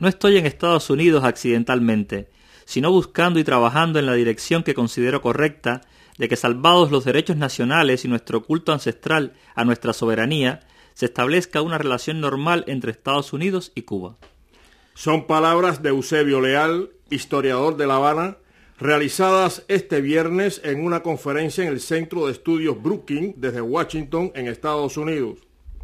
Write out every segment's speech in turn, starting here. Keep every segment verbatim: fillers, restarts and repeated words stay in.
No estoy en Estados Unidos accidentalmente, sino buscando y trabajando en la dirección que considero correcta de que, salvados los derechos nacionales y nuestro culto ancestral a nuestra soberanía, se establezca una relación normal entre Estados Unidos y Cuba. Son palabras de Eusebio Leal, historiador de La Habana, realizadas este viernes en una conferencia en el Centro de Estudios Brookings desde Washington, en Estados Unidos.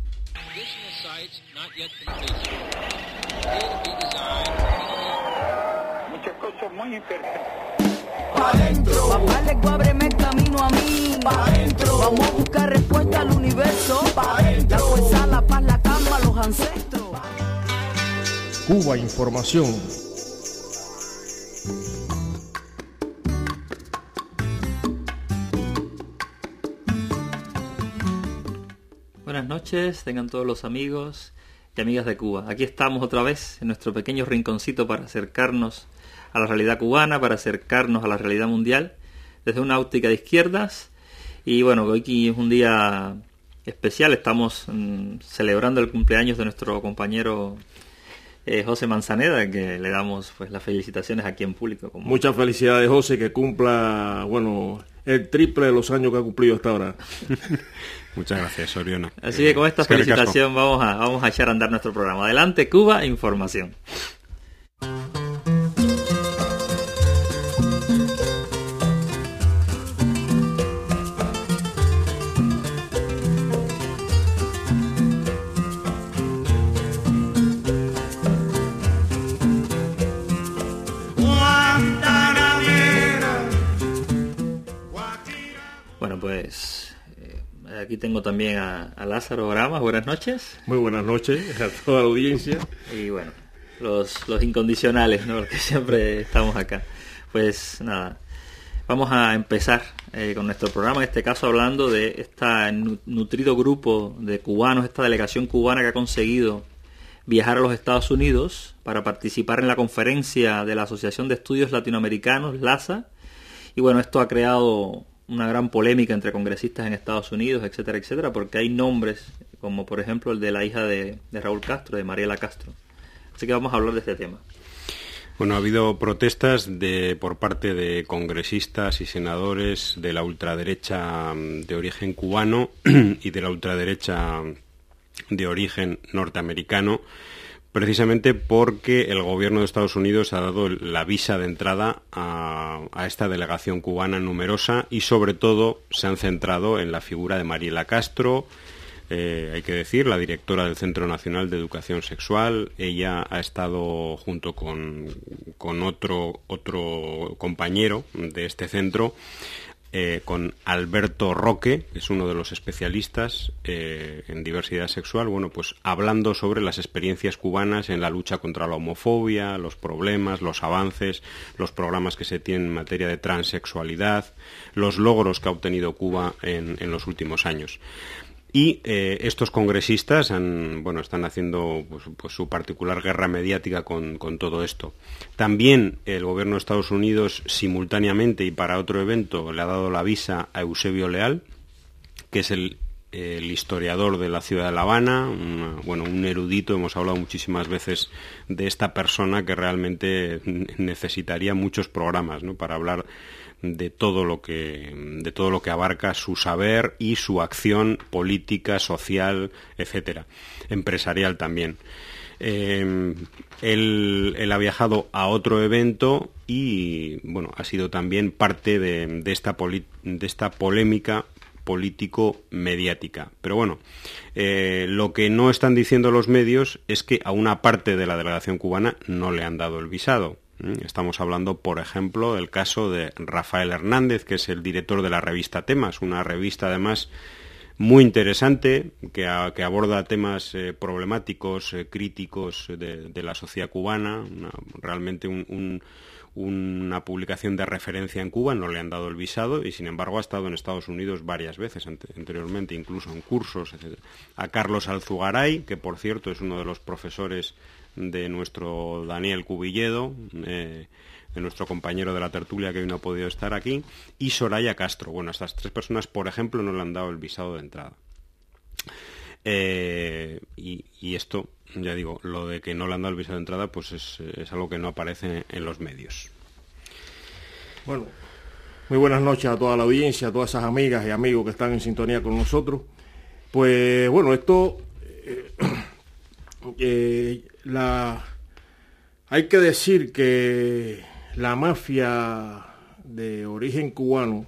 Muchas cosas muy interesantes. Pa' dentro, papá le ábreme el camino a mí. Pa' dentro, vamos a buscar respuesta al universo. Pa' dentro, la fuerza, la paz, la calma, los ancestros. Cuba Información. Buenas noches, tengan todos los amigos y amigas de Cuba. Aquí estamos otra vez en nuestro pequeño rinconcito para acercarnos a la realidad cubana, para acercarnos a la realidad mundial desde una óptica de izquierdas. Y bueno, hoy aquí es un día especial, estamos mmm, celebrando el cumpleaños de nuestro compañero eh, José Manzaneda, que le damos pues las felicitaciones aquí en público. Como... Muchas felicidades, José, que cumpla, bueno, el triple de los años que ha cumplido hasta ahora. Muchas gracias, Oriona. Así que con esta es que felicitación vamos a, vamos a echar a andar nuestro programa. Adelante, Cuba Información. Bueno, pues eh, aquí tengo también a, a Lázaro Oramas. Buenas noches. Muy buenas noches a toda la audiencia. Y bueno, los, los incondicionales, ¿no? Porque siempre estamos acá. Pues nada, vamos a empezar eh, con nuestro programa, en este caso hablando de este nutrido grupo de cubanos, esta delegación cubana que ha conseguido viajar a los Estados Unidos para participar en la conferencia de la Asociación de Estudios Latinoamericanos, LASA. Y bueno, esto ha creado una gran polémica entre congresistas en Estados Unidos, etcétera, etcétera, porque hay nombres, como por ejemplo el de la hija de, de Raúl Castro, de Mariela Castro. Así que vamos a hablar de este tema. Bueno, ha habido protestas de por parte de congresistas y senadores de la ultraderecha de origen cubano y de la ultraderecha de origen norteamericano, precisamente porque el gobierno de Estados Unidos ha dado la visa de entrada a, a esta delegación cubana numerosa y sobre todo se han centrado en la figura de Mariela Castro, eh, hay que decir, la directora del Centro Nacional de Educación Sexual. Ella ha estado junto con, con otro, otro compañero de este centro, Eh, con Alberto Roque, que es uno de los especialistas eh, en diversidad sexual, bueno, pues hablando sobre las experiencias cubanas en la lucha contra la homofobia, los problemas, los avances, los programas que se tienen en materia de transexualidad, los logros que ha obtenido Cuba en, en los últimos años. Y eh, estos congresistas han, bueno, están haciendo pues, pues su particular guerra mediática con, con todo esto. También el gobierno de Estados Unidos, simultáneamente y para otro evento, le ha dado la visa a Eusebio Leal, que es el, el historiador de la ciudad de La Habana, una, bueno, un erudito. Hemos hablado muchísimas veces de esta persona que realmente necesitaría muchos programas, ¿no?, para hablar de todo lo que de todo lo que abarca su saber y su acción política, social, etcétera, empresarial también. Eh, él, él ha viajado a otro evento y bueno, ha sido también parte de, de esta poli, de esta polémica político-mediática. Pero bueno, eh, lo que no están diciendo los medios es que a una parte de la delegación cubana no le han dado el visado. Estamos hablando, por ejemplo, del caso de Rafael Hernández, que es el director de la revista Temas, una revista además muy interesante que, a, que aborda temas eh, problemáticos, eh, críticos de, de la sociedad cubana, una, realmente un, un, una publicación de referencia en Cuba. No le han dado el visado y sin embargo ha estado en Estados Unidos varias veces ante, anteriormente, incluso en cursos, etcétera. A Carlos Alzugaray, que por cierto es uno de los profesores de nuestro Daniel Cubilledo, eh, de nuestro compañero de la tertulia que hoy no ha podido estar aquí, y Soraya Castro. Bueno, estas tres personas, por ejemplo, no le han dado el visado de entrada. Eh, y, y esto ya digo, lo de que no le han dado el visado de entrada, pues es, es algo que no aparece en los medios. Bueno, muy buenas noches a toda la audiencia, a todas esas amigas y amigos que están en sintonía con nosotros. Pues bueno, esto, eh, eh, la, hay que decir que la mafia de origen cubano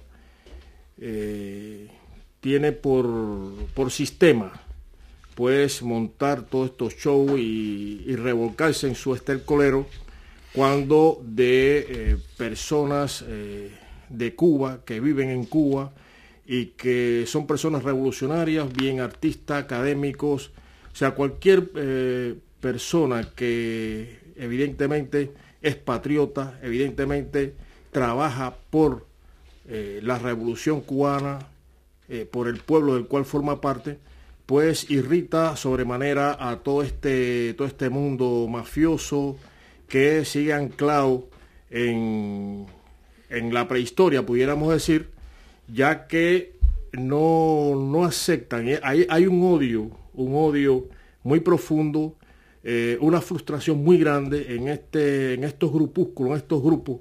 eh, tiene por, por sistema pues montar todos estos shows y, y revolcarse en su estercolero cuando de eh, personas eh, de Cuba que viven en Cuba y que son personas revolucionarias, bien artistas, académicos, o sea, cualquier eh, persona que evidentemente es patriota, evidentemente trabaja por eh, la revolución cubana, eh, por el pueblo del cual forma parte, pues irrita sobremanera a todo este, todo este mundo mafioso que sigue anclado en, en la prehistoria, pudiéramos decir, ya que no, no aceptan, hay, hay un odio, un odio muy profundo, eh, una frustración muy grande en, este, en estos grupúsculos, en estos grupos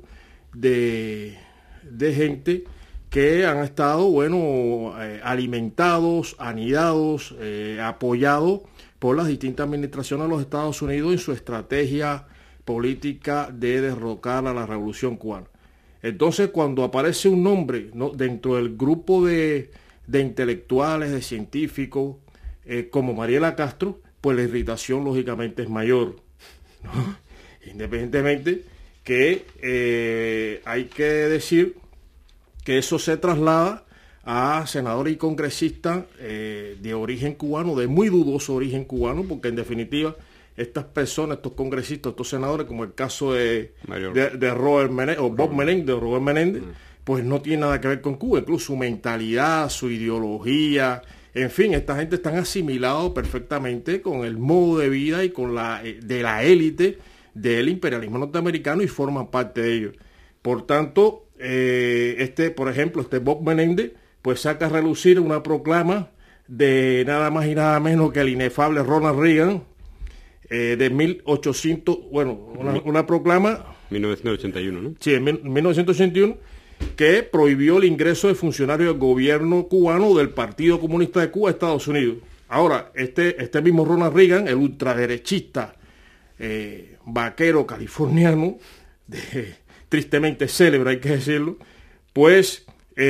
de, de gente que han estado, bueno, eh, alimentados, anidados, eh, apoyados por las distintas administraciones de los Estados Unidos en su estrategia política de derrocar a la revolución cubana. Entonces, cuando aparece un nombre, ¿no?, dentro del grupo de, de intelectuales, de científicos, eh, como Mariela Castro, pues la irritación lógicamente es mayor, ¿no? Independientemente que eh, hay que decir que eso se traslada a senadores y congresistas eh, de origen cubano, de muy dudoso origen cubano, porque en definitiva estas personas, estos congresistas, estos senadores, como el caso de, de, de Robert Menéndez, o Bob Menéndez, o Robert Menéndez, mm. pues no tiene nada que ver con Cuba, incluso su mentalidad, su ideología, en fin, esta gente están asimilados perfectamente con el modo de vida y con la de la élite del imperialismo norteamericano y forman parte de ellos. Por tanto, eh, este, por ejemplo, este Bob Menéndez, pues saca a relucir una proclama de nada más y nada menos que el inefable Ronald Reagan, eh, de mil ochocientos, bueno, una, una proclama... mil novecientos ochenta y uno, ¿no? Sí, en mil novecientos ochenta y uno, que prohibió el ingreso de funcionarios del gobierno cubano del Partido Comunista de Cuba a Estados Unidos. Ahora, este, este mismo Ronald Reagan, el ultraderechista, eh, vaquero californiano, de, tristemente célebre, hay que decirlo, pues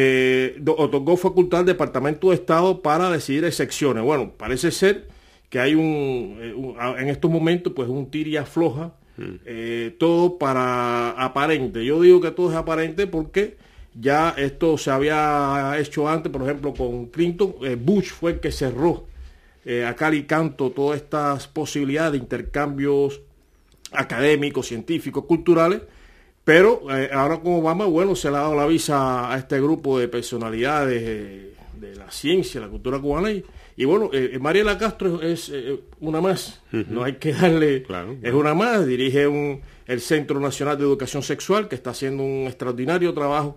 eh, otorgó facultad al Departamento de Estado para decidir excepciones. Bueno, parece ser que hay un, un en estos momentos, pues un tira y afloja, eh, todo para aparente. Yo digo que todo es aparente porque ya esto se había hecho antes, por ejemplo, con Clinton. eh, Bush fue el que cerró eh, a cal y canto todas estas posibilidades de intercambios académicos, científicos, culturales, pero eh, ahora con Obama, bueno, se le ha dado la visa a este grupo de personalidades eh, de la ciencia, la cultura cubana, y, y bueno, eh, Mariela Castro es eh, una más, uh-huh. no hay que darle, claro, es una más, dirige un, el Centro Nacional de Educación Sexual, que está haciendo un extraordinario trabajo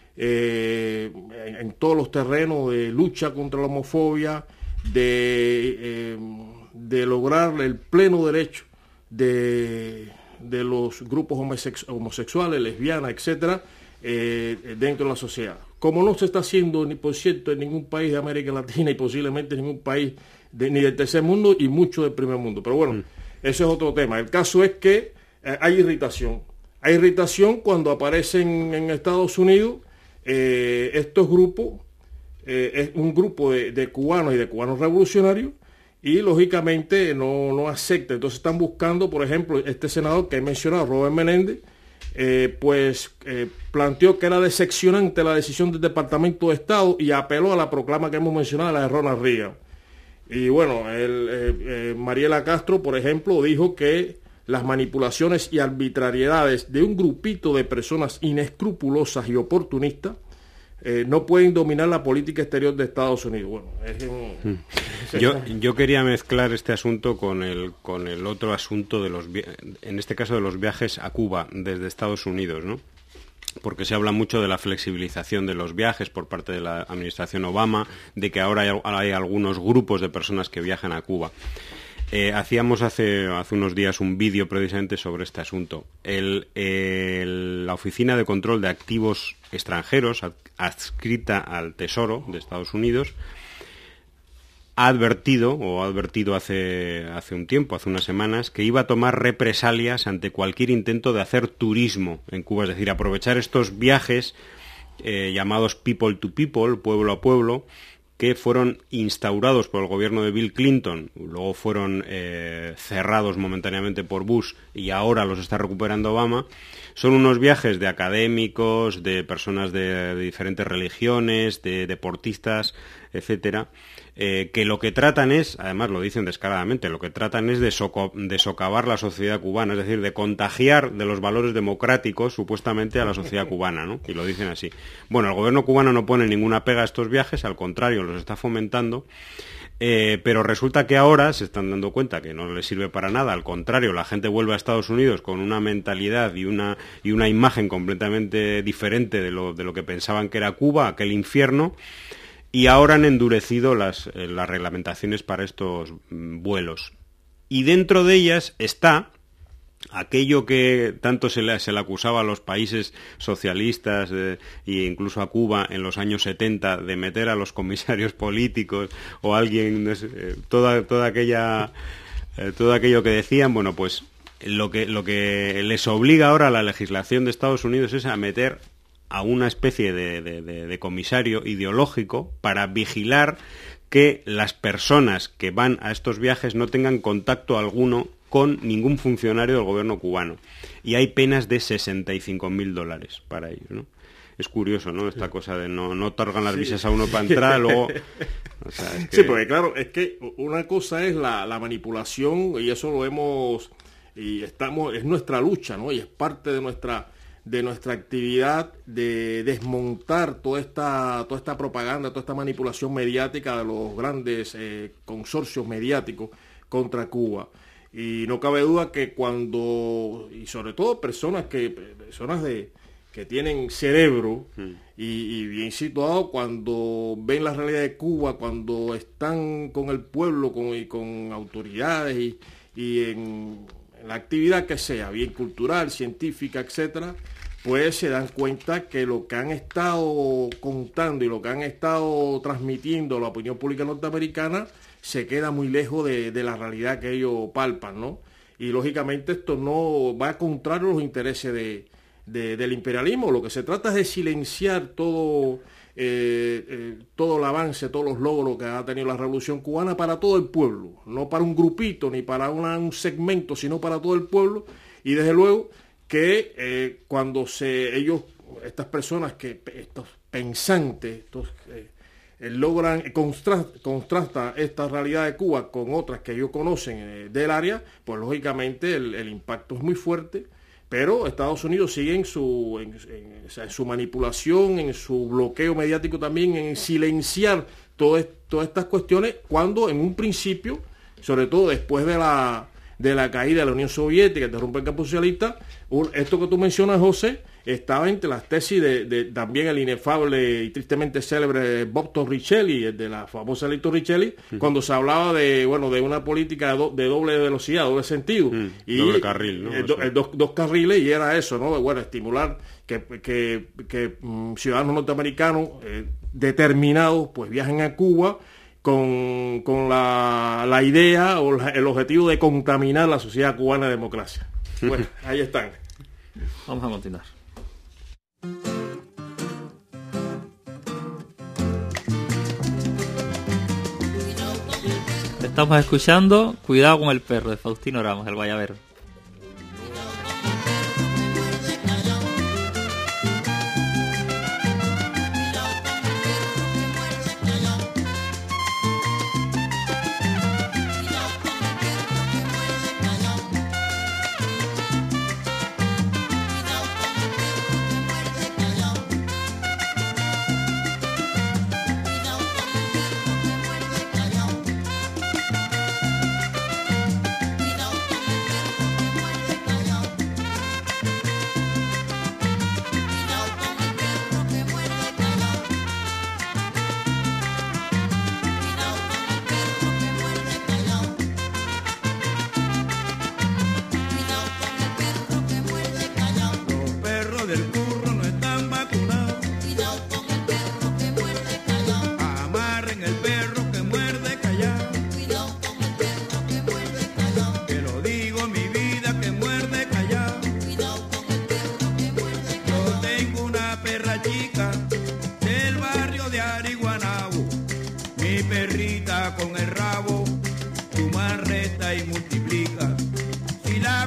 eh, en, en todos los terrenos de lucha contra la homofobia, de, eh, de lograr el pleno derecho de, de los grupos homosex, homosexuales, lesbianas, etcétera, eh, dentro de la sociedad. Como no se está haciendo, ni por cierto, en ningún país de América Latina y posiblemente en ningún país de, ni del tercer mundo y mucho del primer mundo. Pero bueno, mm. ese es otro tema. El caso es que eh, hay irritación. Hay irritación cuando aparecen en Estados Unidos eh, estos grupos, eh, es un grupo de, de cubanos y de cubanos revolucionarios, y lógicamente no, no acepta. Entonces están buscando, por ejemplo, este senador que he mencionado, Robert Menéndez, eh, pues eh, planteó que era decepcionante la decisión del Departamento de Estado y apeló a la proclama que hemos mencionado, la de Ronald Reagan. Y bueno, el, eh, eh, Mariela Castro, por ejemplo, dijo que las manipulaciones y arbitrariedades de un grupito de personas inescrupulosas y oportunistas Eh, no pueden dominar la política exterior de Estados Unidos. Bueno, es un, es yo, yo quería mezclar este asunto con el con el otro asunto de los, en este caso, de los viajes a Cuba desde Estados Unidos, ¿no? Porque se habla mucho de la flexibilización de los viajes por parte de la administración Obama, de que ahora hay, hay algunos grupos de personas que viajan a Cuba. Eh, hacíamos hace, hace unos días un vídeo precisamente sobre este asunto. El, el, la Oficina de Control de Activos Extranjeros, adscrita al Tesoro de Estados Unidos, ha advertido, o ha advertido hace, hace un tiempo, hace unas semanas, que iba a tomar represalias ante cualquier intento de hacer turismo en Cuba, es decir, aprovechar estos viajes eh, llamados people to people, pueblo a pueblo, que fueron instaurados por el gobierno de Bill Clinton, luego fueron eh, cerrados momentáneamente por Bush y ahora los está recuperando Obama. Son unos viajes de académicos, de personas de, de diferentes religiones, de deportistas, etcétera, eh, que lo que tratan es, además lo dicen descaradamente, lo que tratan es de, soco, de socavar la sociedad cubana, es decir, de contagiar de los valores democráticos supuestamente a la sociedad cubana, ¿no? Y lo dicen así. Bueno, el gobierno cubano no pone ninguna pega a estos viajes, al contrario, los está fomentando. Eh, pero resulta que ahora se están dando cuenta que no les sirve para nada, al contrario, la gente vuelve a Estados Unidos con una mentalidad y una, y una imagen completamente diferente de lo, de lo que pensaban que era Cuba, aquel infierno, y ahora han endurecido las, eh, las reglamentaciones para estos mm, vuelos. Y dentro de ellas está aquello que tanto se le, se le acusaba a los países socialistas eh, e incluso a Cuba en los años setenta de meter a los comisarios políticos o alguien, no sé, eh, toda, toda aquella, eh, todo aquello que decían, bueno, pues lo que, lo que les obliga ahora a la legislación de Estados Unidos es a meter a una especie de, de, de, de comisario ideológico para vigilar que las personas que van a estos viajes no tengan contacto alguno con ningún funcionario del gobierno cubano. Y hay penas de sesenta y cinco mil dólares para ellos, ¿no? Es curioso, ¿no? Esta cosa de no, no otorgan las visas a uno para entrar, luego... O sea, es que... Sí, porque claro, es que una cosa es la, la manipulación, y eso lo hemos... y estamos, es nuestra lucha, ¿no? Y es parte de nuestra de nuestra actividad de desmontar toda esta toda esta propaganda, toda esta manipulación mediática de los grandes eh, consorcios mediáticos contra Cuba. Y no cabe duda que cuando, y sobre todo personas que personas de que tienen cerebro mm. y, y bien situado, cuando ven la realidad de Cuba, cuando están con el pueblo, con, y con autoridades y, y en, en la actividad que sea, bien cultural, científica, etcétera, pues se dan cuenta que lo que han estado contando y lo que han estado transmitiendo a la opinión pública norteamericana se queda muy lejos de, de la realidad que ellos palpan, ¿no? Y lógicamente esto no va a contrario a los intereses de, de, del imperialismo. Lo que se trata es de silenciar todo, eh, eh, todo el avance, todos los logros que ha tenido la Revolución Cubana para todo el pueblo, no para un grupito ni para una, un segmento, sino para todo el pueblo. Y desde luego que eh, cuando se ellos, estas personas, que estos pensantes, estos... Eh, logran contrasta, contrasta esta realidad de Cuba con otras que ellos conocen eh, del área, pues lógicamente el, el impacto es muy fuerte, pero Estados Unidos sigue en su, en, en, o sea, en su manipulación, en su bloqueo mediático también, en silenciar todo, todas estas cuestiones, cuando en un principio, sobre todo después de la, de la caída de la Unión Soviética, de romper el campo socialista, un, esto que tú mencionas, José, estaba entre las tesis de, de también el inefable y tristemente célebre Bob Torricelli, el de la famosa ley Torricelli, uh-huh. cuando se hablaba de bueno de una política de, do, de doble velocidad, doble sentido, uh-huh. y doble carril, ¿no? Eh, do, eh, dos, dos carriles, y era eso, ¿no? Bueno, estimular que, que, que um, ciudadanos norteamericanos eh, determinados pues viajen a Cuba con, con la, la idea o la, el objetivo de contaminar la sociedad cubana de democracia. Bueno, ahí están. Vamos a continuar. Estamos escuchando Cuidado con el perro, de Faustino Ramos, el guayabero.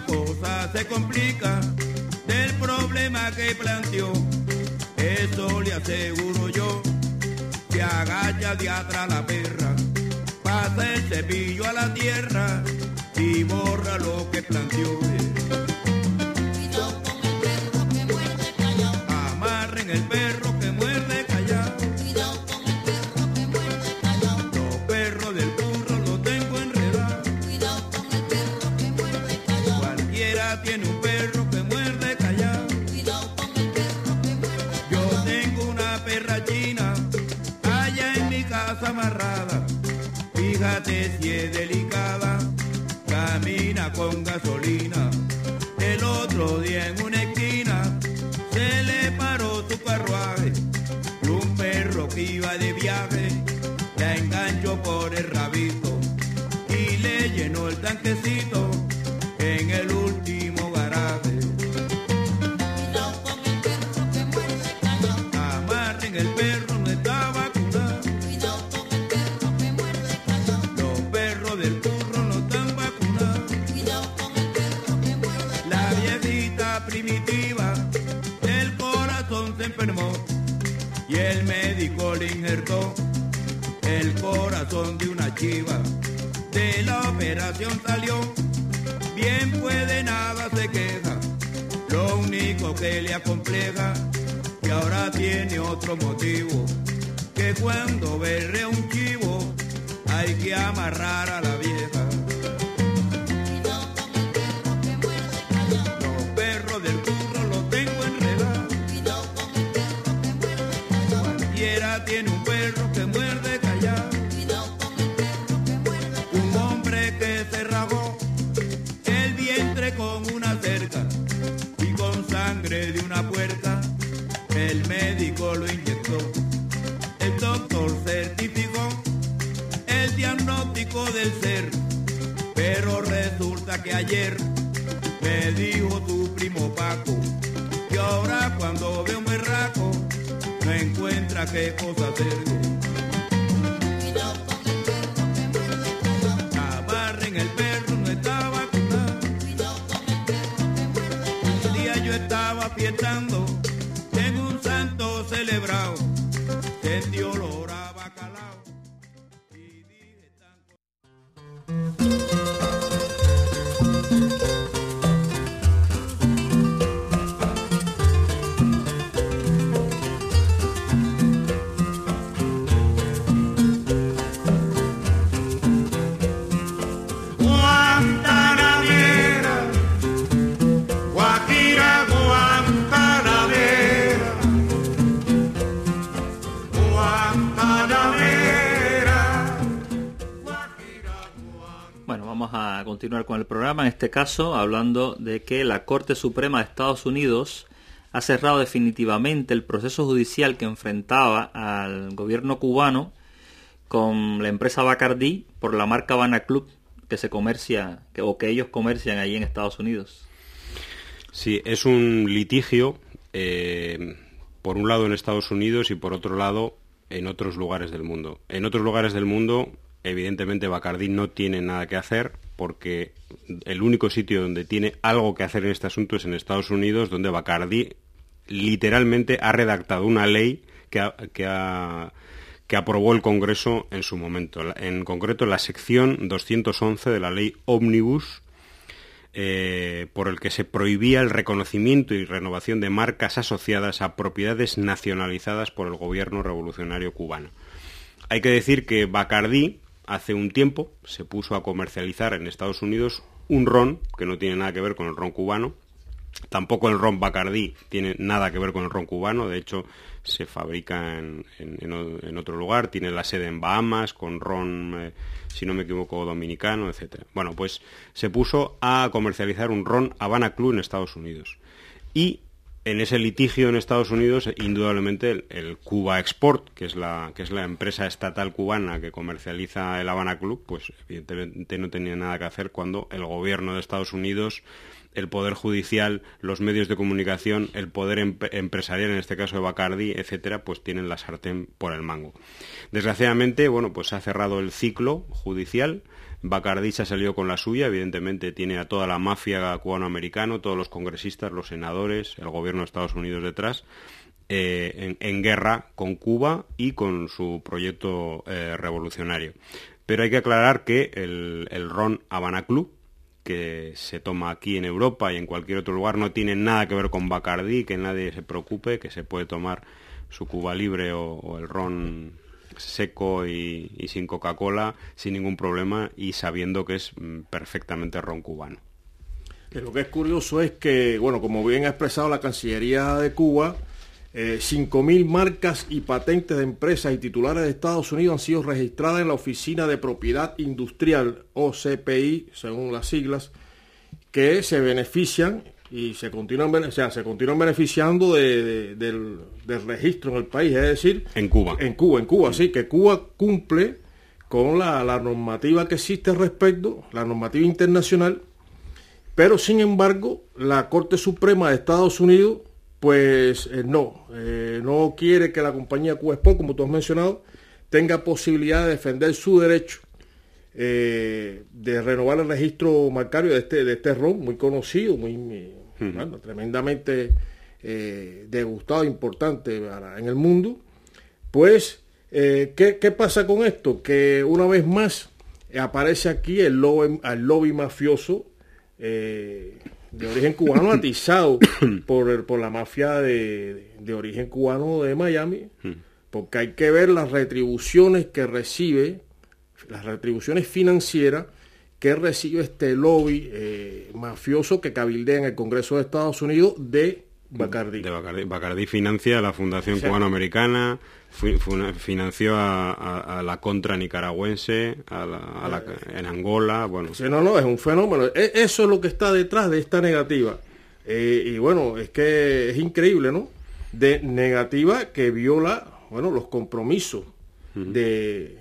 la cosa se complica del problema que planteó. Eso le aseguro yo, se agacha de atrás la perra, pasa el cepillo a la tierra y borra lo que planteó. Cuidado con el perro que muerde callado. Amarren el perro que muerde callado. Cuidado con el perro que muerde callado. Los perros del burro los tengo enredados. Cuidado con el perro que muerde callado. Cualquiera tiene un perro que muerde callado. Cuidado con el perro que muerde Yo callado. tengo una perra china allá en mi casa amarrada. Fíjate si es delicada, camina con gasolina. El otro día en una esquina se le paró su carruaje y un perro que iba de viaje la enganchó por el rabito y le llenó el tanquecito en el último garaje. Cuidado con el perro que muerde callado. Amarren el perro, no está vacunado. Cuidado con el perro que muerde callado. Los perros del burro no están vacunados. Cuidado con el perro que muerde La callado. viejita primitiva del corazón se enfermó y el médico le injertó el corazón de una chiva. De la operación salió bien, puede, nada se queja. Lo único que le acompleja que ahora tiene otro motivo, que cuando berre un chivo hay que amarrar a la vieja. Cuidado con el perro que muerde callado. Los perros del burro los tengo enredados. Cuidado con el perro que muerde callado. Cualquiera tiene un perro que muerde callado. Cuidado con el perro que muerde callado. Un hombre que se rajó el vientre con una cerca y con sangre de una puerca el médico lo inyectó. El doctor certificó el diagnóstico del ser, pero resulta que ayer me dijo tu primo Paco que ahora cuando ve un berraco no encuentra qué cosa hacer. Cuidado con el perro que muerde callado. Amarren el perro, no está vacunado. Cuidado con el perro que muerde callado. Un día yo estaba fiestando en un santo celebrado, sentí olor a bacalao y dije tan... Guantanamera, Guajira, Guantanamera, Guantanamera, Guajira, Guantanamera. Bueno, vamos a continuar con el programa, en este caso hablando de que la Corte Suprema de Estados Unidos ha cerrado definitivamente el proceso judicial que enfrentaba al gobierno cubano con la empresa Bacardí por la marca Habana Club que se comercia, que, o que ellos comercian allí en Estados Unidos. Sí, es un litigio, eh, por un lado en Estados Unidos y por otro lado en otros lugares del mundo. En otros lugares del mundo, evidentemente, Bacardí no tiene nada que hacer, porque el único sitio donde tiene algo que hacer en este asunto es en Estados Unidos, donde Bacardí literalmente ha redactado una ley que ha, que ha que aprobó el Congreso en su momento. En concreto, la sección doscientos once de la ley Omnibus, eh, por el que se prohibía el reconocimiento y renovación de marcas asociadas a propiedades nacionalizadas por el gobierno revolucionario cubano. Hay que decir que Bacardí hace un tiempo se puso a comercializar en Estados Unidos un ron que no tiene nada que ver con el ron cubano. Tampoco el ron Bacardí tiene nada que ver con el ron cubano, de hecho se fabrica en, en, en otro lugar, tiene la sede en Bahamas, con ron, eh, si no me equivoco, dominicano, etcétera. Bueno, pues se puso a comercializar un ron Habana Club en Estados Unidos. Y en ese litigio en Estados Unidos, indudablemente el, el Cuba Export, que es la que es la empresa estatal cubana que comercializa el Habana Club, pues evidentemente no tenía nada que hacer cuando el gobierno de Estados Unidos, el poder judicial, los medios de comunicación, el poder em- empresarial, en este caso de Bacardí, etcétera, pues tienen la sartén por el mango. Desgraciadamente, bueno, pues se ha cerrado el ciclo judicial. Bacardí se ha salido con la suya, evidentemente tiene a toda la mafia cubano-americano, todos los congresistas, los senadores, el gobierno de Estados Unidos detrás, eh, en, en guerra con Cuba y con su proyecto eh, revolucionario. Pero hay que aclarar que el, el ron Habana Club, que se toma aquí en Europa y en cualquier otro lugar, no tiene nada que ver con Bacardí, que nadie se preocupe, que se puede tomar su Cuba Libre o, o el ron seco y, y sin Coca-Cola sin ningún problema y sabiendo que es perfectamente ron cubano. Lo que es curioso es que, bueno, como bien ha expresado la Cancillería de Cuba, eh, cinco mil marcas y patentes de empresas y titulares de Estados Unidos han sido registradas en la Oficina de Propiedad Industrial, O C P I, según las siglas, que se benefician y se continúan, o sea, se continúan beneficiando de, de, del, del registro en el país, es decir... En Cuba. En Cuba, en Cuba, sí, que Cuba cumple con la, la normativa que existe al respecto, la normativa internacional, pero sin embargo, la Corte Suprema de Estados Unidos, pues eh, no, eh, no quiere que la compañía Cuba Export, como tú has mencionado, tenga posibilidad de defender su derecho eh, de renovar el registro marcario de este, de este ron, muy conocido, muy... muy Bueno, tremendamente eh, degustado, importante para, en el mundo. Pues, eh, ¿qué, ¿qué pasa con esto? Que una vez más eh, aparece aquí el lobby, el lobby mafioso eh, de origen cubano atizado por, el, por la mafia de, de origen cubano de Miami, porque hay que ver las retribuciones que recibe, las retribuciones financieras que recibe este lobby eh, mafioso que cabildea en el Congreso de Estados Unidos de Bacardí. De Bacardí. Bacardí financia a la Fundación O sea, Cubano-Americana, fu- fu- financió a, a, a la Contra nicaragüense, a la, a la, en Angola, bueno. Sí, no, no, es un fenómeno. E- eso es lo que está detrás de esta negativa. Eh, y bueno, es que es increíble, ¿no? De negativa que viola, bueno, los compromisos uh-huh. de...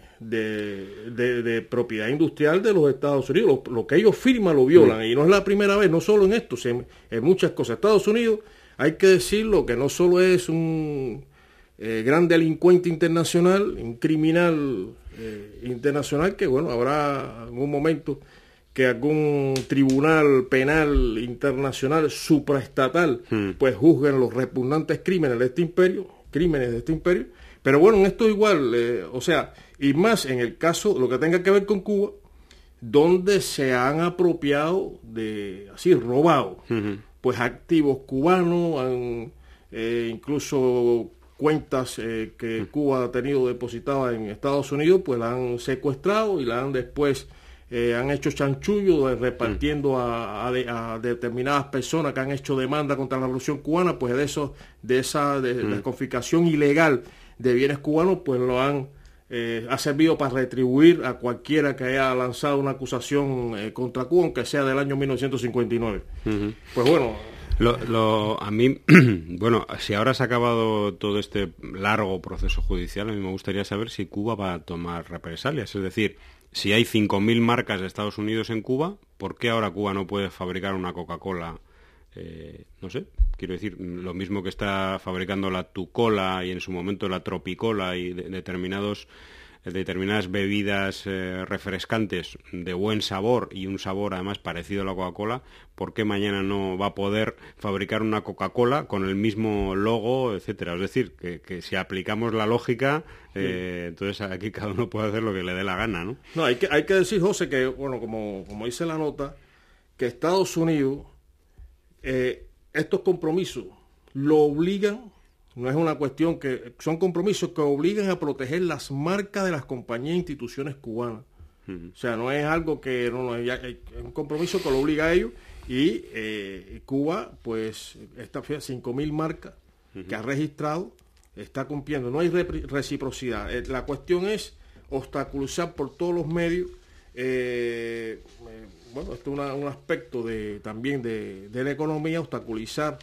De, de, de propiedad industrial de los Estados Unidos. Lo, lo que ellos firman lo violan, mm. y no es la primera vez, no solo en esto, en, en muchas cosas. Estados Unidos, hay que decirlo, que no solo es un eh, gran delincuente internacional, un criminal eh, internacional, que bueno, habrá algún momento que algún tribunal penal internacional supraestatal mm. pues juzguen los repugnantes crímenes de este imperio, crímenes de este imperio, pero bueno, en esto igual, eh, o sea, y más en el caso, lo que tenga que ver con Cuba, donde se han apropiado de, así, robado, uh-huh. pues activos cubanos, han, eh, incluso cuentas eh, que uh-huh. Cuba ha tenido depositadas en Estados Unidos, pues la han secuestrado y la han después, eh, han hecho chanchullo eh, repartiendo uh-huh. a, a, a determinadas personas que han hecho demanda contra la revolución cubana, pues de eso, de esa de, uh-huh. de confiscación ilegal de bienes cubanos, pues lo han Eh, ha servido para retribuir a cualquiera que haya lanzado una acusación eh, contra Cuba, aunque sea del año mil novecientos cincuenta y nueve. Uh-huh. Pues bueno... Lo, lo, a mí, bueno, si ahora se ha acabado todo este largo proceso judicial, a mí me gustaría saber si Cuba va a tomar represalias. Es decir, si hay cinco mil marcas de Estados Unidos en Cuba, ¿por qué ahora Cuba no puede fabricar una Coca-Cola? Eh, no sé, quiero decir, lo mismo que está fabricando la Tucola y en su momento la Tropicola y de, determinados, determinadas bebidas eh, refrescantes de buen sabor y un sabor además parecido a la Coca-Cola, ¿por qué mañana no va a poder fabricar una Coca-Cola con el mismo logo, etcétera? Es decir, que, que si aplicamos la lógica, eh, sí. entonces aquí cada uno puede hacer lo que le dé la gana, ¿no? No, hay que, hay que decir, José, que, bueno, como, como dice la nota, que Estados Unidos... Eh, estos compromisos lo obligan, no es una cuestión que, son compromisos que obligan a proteger las marcas de las compañías e instituciones cubanas. Uh-huh. O sea, no es algo que, no, no, es un compromiso que lo obliga a ellos, y eh, Cuba, pues, estas cinco mil marcas uh-huh. que ha registrado, está cumpliendo, no hay re- reciprocidad. Eh, la cuestión es obstaculizar por todos los medios, eh, eh, bueno, esto es una, un aspecto de también de, de la economía, obstaculizar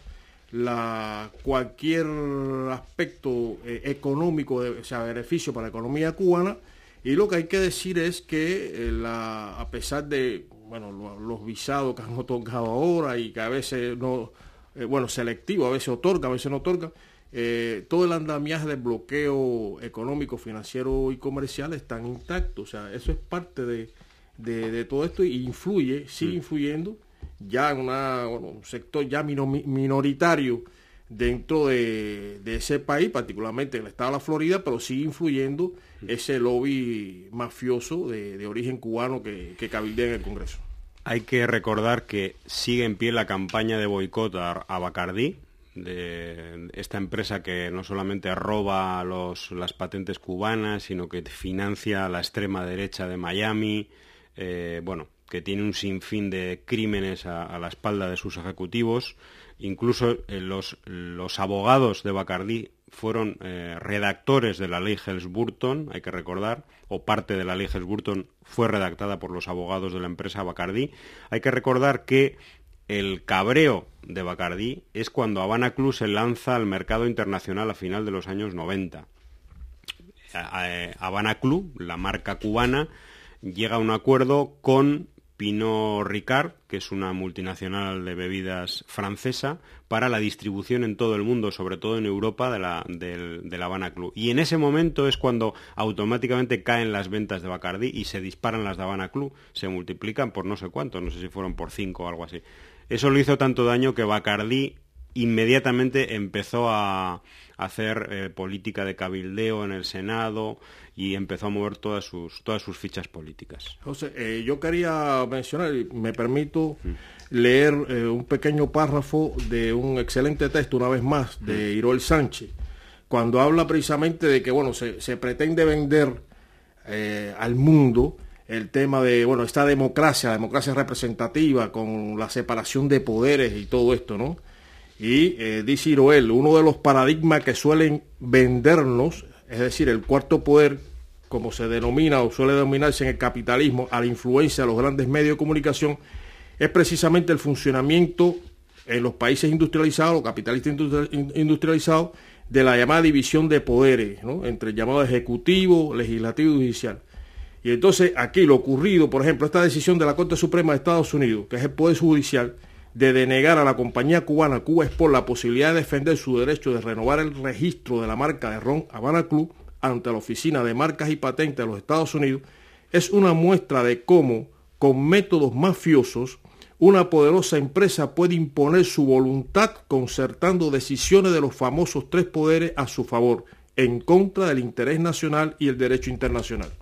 la cualquier aspecto eh, económico, de, o sea, beneficio para la economía cubana. Y lo que hay que decir es que eh, la, a pesar de bueno lo, los visados que han otorgado ahora y que a veces no, eh, bueno, selectivo, a veces otorga, a veces no otorga, eh, todo el andamiaje del bloqueo económico, financiero y comercial están intactos. O sea, eso es parte de de, de todo esto y influye, sigue influyendo ya en una, bueno, un sector ya mino, minoritario dentro de, de ese país, particularmente en el estado de la Florida, pero sigue influyendo ese lobby mafioso de, de origen cubano que, que cabildea en el Congreso. Hay que recordar que sigue en pie la campaña de boicot a, a Bacardí, de esta empresa que no solamente roba los, las patentes cubanas, sino que financia la extrema derecha de Miami, eh, bueno, que tiene un sinfín de crímenes a, a la espalda de sus ejecutivos. Incluso eh, los, los abogados de Bacardí fueron eh, redactores de la ley Helms-Burton, hay que recordar, o parte de la ley Helms-Burton fue redactada por los abogados de la empresa Bacardí. Hay que recordar que el cabreo de Bacardí es cuando Habana Club se lanza al mercado internacional a final de los años noventa. Habana Club, la marca cubana, llega a un acuerdo con Pernod Ricard, que es una multinacional de bebidas francesa, para la distribución en todo el mundo, sobre todo en Europa, de la, de, de la Habana Club. Y en ese momento es cuando automáticamente caen las ventas de Bacardí y se disparan las de Habana Club, se multiplican por no sé cuánto, no sé si fueron por cinco o algo así. Eso le hizo tanto daño que Bacardí inmediatamente empezó a hacer eh, política de cabildeo en el Senado y empezó a mover todas sus todas sus fichas políticas. José, eh, yo quería mencionar, y me permito mm. leer eh, un pequeño párrafo de un excelente texto, una vez más, de Iroel Sánchez, cuando habla precisamente de que, bueno, se, se pretende vender eh, al mundo el tema de, bueno, esta democracia, la democracia representativa, con la separación de poderes y todo esto, ¿no? Y eh, dice Iroel, uno de los paradigmas que suelen vendernos, es decir, el cuarto poder, como se denomina o suele denominarse en el capitalismo, a la influencia de los grandes medios de comunicación, es precisamente el funcionamiento en los países industrializados, los capitalistas industrializados, de la llamada división de poderes, ¿no? Entre el llamado ejecutivo, legislativo y judicial. Y entonces aquí lo ocurrido, por ejemplo, esta decisión de la Corte Suprema de Estados Unidos, que es el Poder Judicial, de denegar a la compañía cubana Cuba Export la posibilidad de defender su derecho de renovar el registro de la marca de ron Habana Club ante la Oficina de Marcas y Patentes de los Estados Unidos, es una muestra de cómo, con métodos mafiosos, una poderosa empresa puede imponer su voluntad concertando decisiones de los famosos tres poderes a su favor, en contra del interés nacional y el derecho internacional.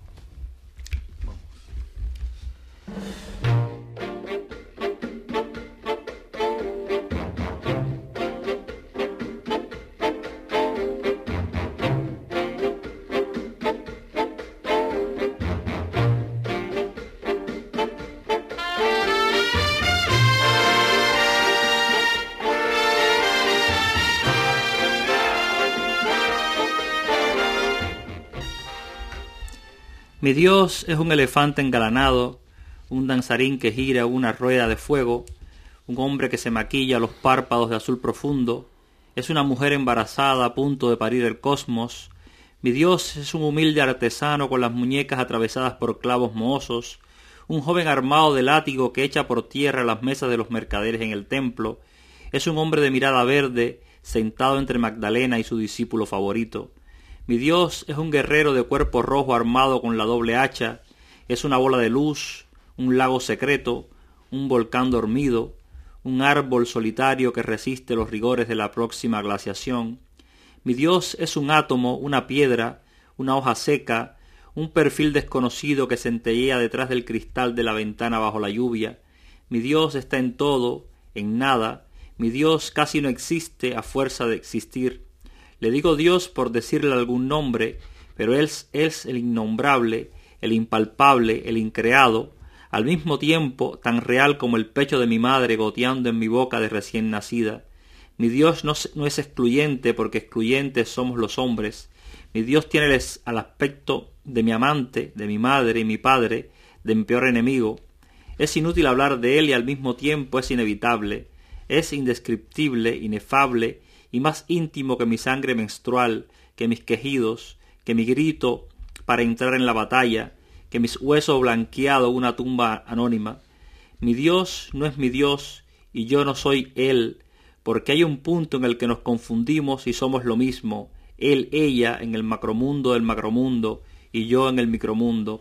Mi Dios es un elefante engalanado, un danzarín que gira una rueda de fuego, un hombre que se maquilla los párpados de azul profundo, es una mujer embarazada a punto de parir el cosmos. Mi Dios es un humilde artesano con las muñecas atravesadas por clavos mohosos, un joven armado de látigo que echa por tierra las mesas de los mercaderes en el templo, es un hombre de mirada verde, sentado entre Magdalena y su discípulo favorito. Mi Dios es un guerrero de cuerpo rojo armado con la doble hacha, es una bola de luz, un lago secreto, un volcán dormido, un árbol solitario que resiste los rigores de la próxima glaciación. Mi Dios es un átomo, una piedra, una hoja seca, un perfil desconocido que centellea detrás del cristal de la ventana bajo la lluvia. Mi Dios está en todo, en nada. Mi Dios casi no existe a fuerza de existir. Le digo Dios por decirle algún nombre, pero Él es el innombrable, el impalpable, el increado, al mismo tiempo tan real como el pecho de mi madre goteando en mi boca de recién nacida. Mi Dios no, no es excluyente porque excluyentes somos los hombres. Mi Dios tiene el, al aspecto de mi amante, de mi madre y mi padre, de mi peor enemigo. Es inútil hablar de Él y al mismo tiempo es inevitable. Es indescriptible, inefable, y más íntimo que mi sangre menstrual, que mis quejidos, que mi grito para entrar en la batalla, que mis huesos blanqueados una tumba anónima. Mi Dios no es mi Dios y yo no soy Él, porque hay un punto en el que nos confundimos y somos lo mismo, Él, ella en el macromundo del macromundo y yo en el micromundo.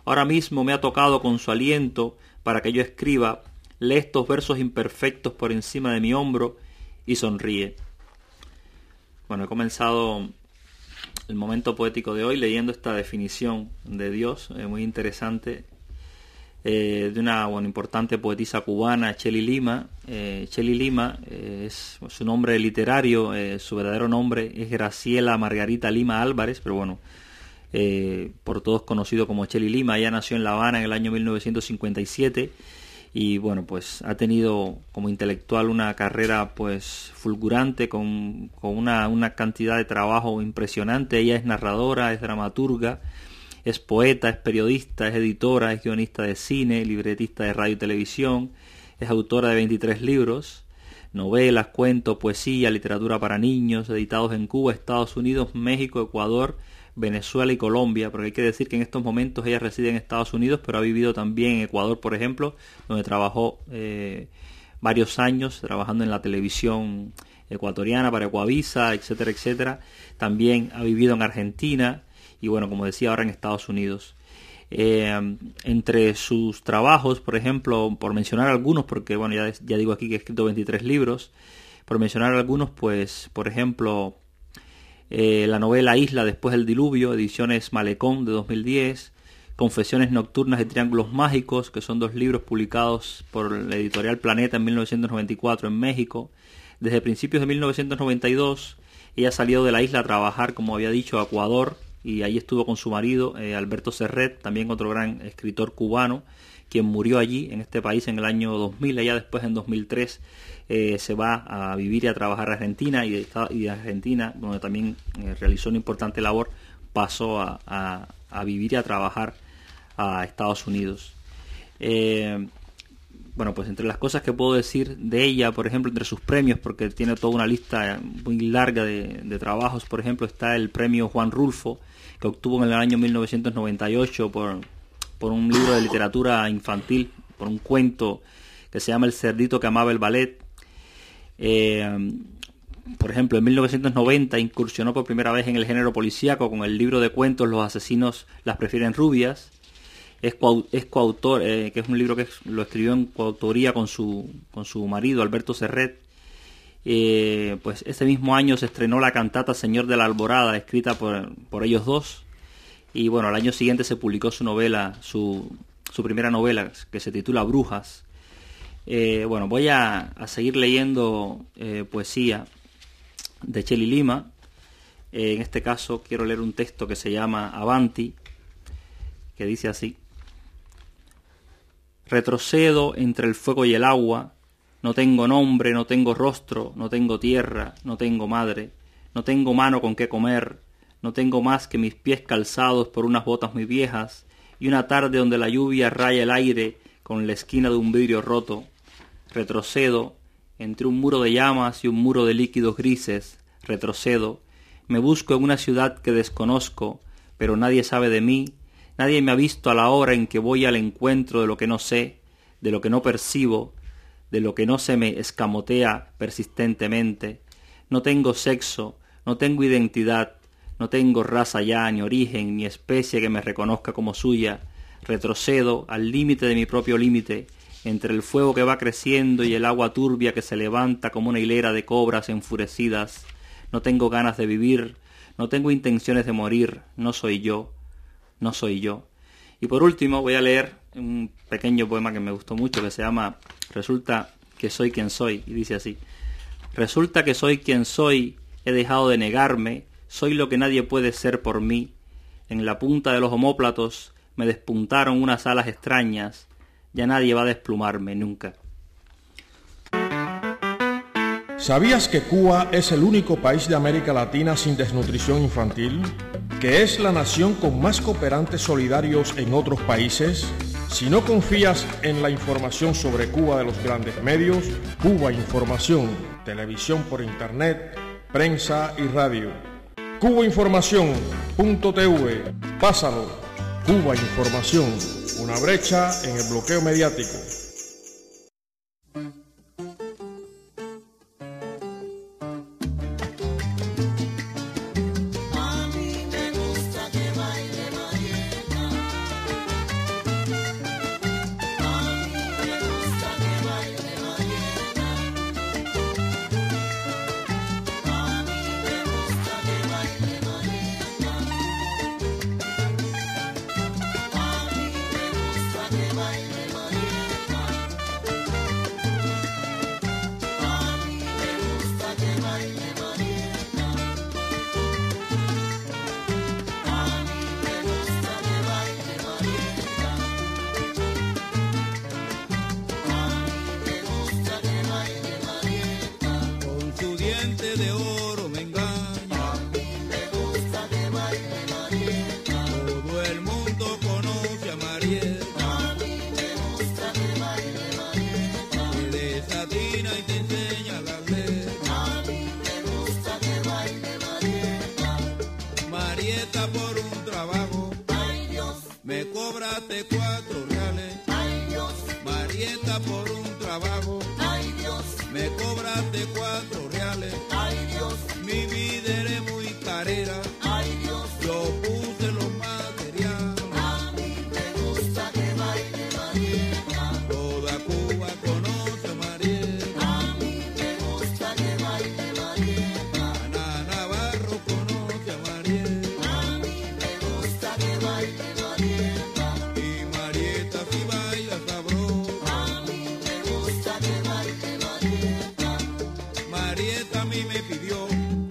Ahora mismo me ha tocado con su aliento para que yo escriba, lee estos versos imperfectos por encima de mi hombro y sonríe. Bueno, he comenzado el momento poético de hoy leyendo esta definición de Dios, eh, muy interesante, eh, de una bueno, importante poetisa cubana, Chely Lima. Eh, Chely Lima eh, es su nombre literario, eh, su verdadero nombre es Graciela Margarita Lima Álvarez, pero bueno, eh, por todos conocido como Chely Lima. Ella nació en La Habana en el año mil novecientos cincuenta y siete y bueno, pues ha tenido como intelectual una carrera pues fulgurante con, con una, una cantidad de trabajo impresionante. Ella es narradora, es dramaturga, es poeta, es periodista, es editora, es guionista de cine, libretista de radio y televisión, es autora de veintitrés libros, novelas, cuentos, poesía, literatura para niños, editados en Cuba, Estados Unidos, México, Ecuador, Venezuela y Colombia, porque hay que decir que en estos momentos ella reside en Estados Unidos, pero ha vivido también en Ecuador, por ejemplo, donde trabajó eh, varios años trabajando en la televisión ecuatoriana para Ecuavisa, etcétera, etcétera. También ha vivido en Argentina y bueno, como decía, ahora en Estados Unidos. Eh, entre sus trabajos, por ejemplo, por mencionar algunos, porque bueno, ya, ya digo aquí que he escrito veintitrés libros, por mencionar algunos, pues, por ejemplo, Eh, la novela Isla después del diluvio, ediciones Malecón de dos mil diez, Confesiones nocturnas de Triángulos mágicos, que son dos libros publicados por la editorial Planeta en mil novecientos noventa y cuatro en México. Desde principios de mil novecientos noventa y dos ella salió de la isla a trabajar, como había dicho, a Ecuador, y ahí estuvo con su marido eh, Alberto Serret, también otro gran escritor cubano, quien murió allí en este país en el año dos mil. Ella después en dos mil tres eh, se va a vivir y a trabajar a Argentina, y de, y de Argentina, donde también eh, realizó una importante labor, pasó a, a, a vivir y a trabajar a Estados Unidos. Eh, bueno, pues entre las cosas que puedo decir de ella, por ejemplo, entre sus premios, porque tiene toda una lista muy larga de, de trabajos, por ejemplo, está el premio Juan Rulfo, que obtuvo en el año mil novecientos noventa y ocho por... por un libro de literatura infantil, por un cuento que se llama El cerdito que amaba el ballet. Eh, por ejemplo, en mil novecientos noventa incursionó por primera vez en el género policíaco con el libro de cuentos Los asesinos las prefieren rubias. Es, coau, es coautor, eh, que es un libro que lo escribió en coautoría con su, con su marido Alberto Serret. Eh, pues ese mismo año se estrenó la cantata Señor de la Alborada, escrita por, por ellos dos. Y bueno, al año siguiente se publicó su novela, su, su primera novela, que se titula Brujas. Eh, bueno, voy a, a seguir leyendo eh, poesía de Chely Lima. Eh, en este caso quiero leer un texto que se llama Avanti, que dice así: retrocedo entre el fuego y el agua, no tengo nombre, no tengo rostro, no tengo tierra, no tengo madre, no tengo mano con qué comer, no tengo más que mis pies calzados por unas botas muy viejas y una tarde donde la lluvia raya el aire con la esquina de un vidrio roto. Retrocedo entre un muro de llamas y un muro de líquidos grises. Retrocedo. Me busco en una ciudad que desconozco, pero nadie sabe de mí. Nadie me ha visto a la hora en que voy al encuentro de lo que no sé, de lo que no percibo, de lo que no se me escamotea persistentemente. No tengo sexo, no tengo identidad, no tengo raza ya, ni origen, ni especie que me reconozca como suya. Retrocedo al límite de mi propio límite, entre el fuego que va creciendo y el agua turbia que se levanta como una hilera de cobras enfurecidas. No tengo ganas de vivir, no tengo intenciones de morir, no soy yo, no soy yo. Y por último voy a leer un pequeño poema que me gustó mucho, que se llama Resulta que soy quien soy, y dice así: resulta que soy quien soy, he dejado de negarme, soy lo que nadie puede ser por mí. En la punta de los omóplatos me despuntaron unas alas extrañas, ya nadie va a desplumarme nunca. ¿Sabías que Cuba es el único país de América Latina sin desnutrición infantil? ¿Que es la nación con más cooperantes solidarios en otros países? Si no confías en la información sobre Cuba de los grandes medios, Cuba Información, televisión por internet, prensa y radio. Cuba Información punto t v, pásalo. Cuba Información, una brecha en el bloqueo mediático. A mí me gusta que baile Marieta. dientes de oro me engaña. A mí me gusta que baile Marieta. Todo el mundo conoce a Marieta. A mí me gusta que baile Marieta. Te desatina y te enseña las letras. A mí me gusta que baile Marieta. Marieta, por un trabajo Ay Dios, me cobraste cuatro reales. ay Dios, Marieta, por un trabajo ay Dios, me cobraste cuatro reales. ay Dios, Mi vida eres muy carera, ay Dios. yo puse los materiales. A mí me gusta que baile Marieta. Toda Cuba conoce a Marieta. A mí me gusta que baile Marieta. Ana Navarro conoce a Marieta. A mí me gusta que baile Marieta. Y Marieta si baila sabroso. A mí me gusta que baile Marieta. Marieta a mí me pidió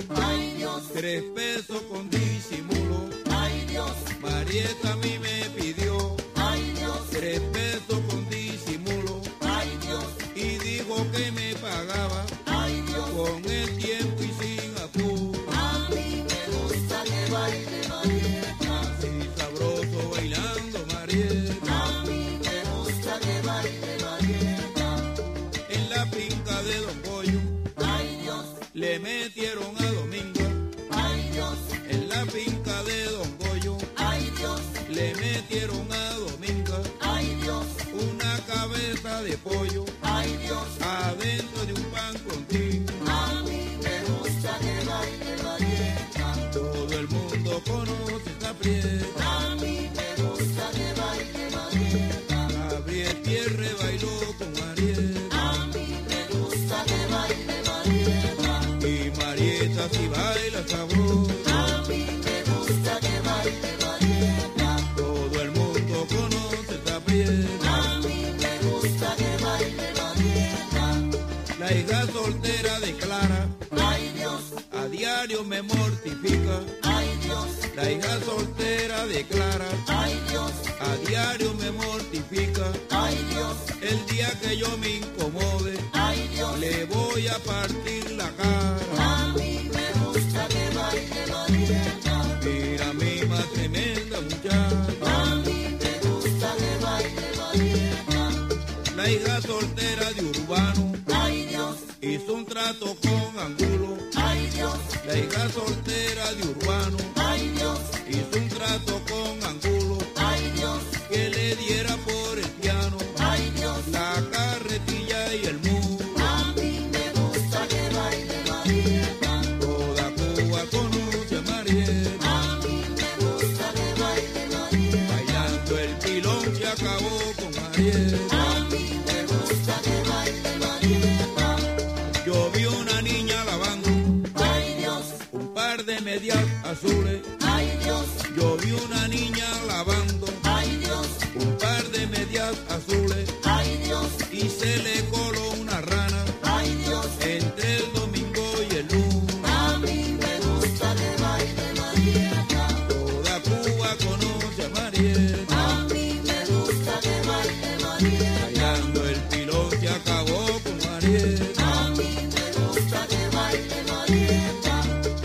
Ay Dios, tres pesos con disimulo. ay Dios, Marieta a mí me pidió ay Dios, tres pesos con disimulo. ay Dios, Y dijo que me pagaba ay Dios. con el tiempo y sin apuro. A mí me gusta que baile Marieta. Así sabroso bailando Marieta. A mí me gusta que baile Marieta. En la finca de Don Goyo Ay Dios, le metieron a Domingo. ay Dios, En la finca de Don Goyo ay Dios, le metieron a Domingo ay Dios, una cabeza de pollo ay Dios. adentro de un pan con tinta. A mí me gusta que baile Marieta. Todo el mundo conoce esta prieta. A mí me gusta que baile Marieta. Gabriel Pierre bailó con Marieta. A mí me gusta que baile Marieta. Y Marieta si baila sabroso. A mí me gusta que baile Marieta. Todo el mundo conoce esta prieta. A mí me gusta que baile Marieta. La hija soltera de Clara Ay Dios, a diario me mortifica. ay Dios, La hija soltera de Clara ay Dios, a diario me mortifica. ay Dios, El día que yo me incomode, ay Dios. le voy a partir la cara. A mí me gusta que baile Marieta. Mira mi más tremenda muchacha. A mí me gusta que baile Marieta. La hija soltera de Urbano Ay Dios, hizo un trato con Angulo. ay Dios, La hija soltera de Urbano ay Dios, hizo un trato con Angulo. ay Dios, Que le diera por el piano ay Dios. la carretilla y el muro. A mí me gusta que baile Marieta. Toda Cuba conoce a Marieta. A mí me gusta que baile Marieta. Bailando el pilón se acabó con Marieta. A mí me gusta que baile Marieta. Yo vi una niña lavando Ay Dios, un par de medias azules. ay Dios, Yo vi una niña lavando ay Dios, un par de medias azules. ay Dios, Y se le coló una rana ay Dios. entre el domingo y el lunes. A mí me gusta que baile Marieta. Toda Cuba conoce a Marieta. A mí me gusta que baile Marieta. Bailando el pilón se acabó con Marieta. A mí me gusta que baile Marieta.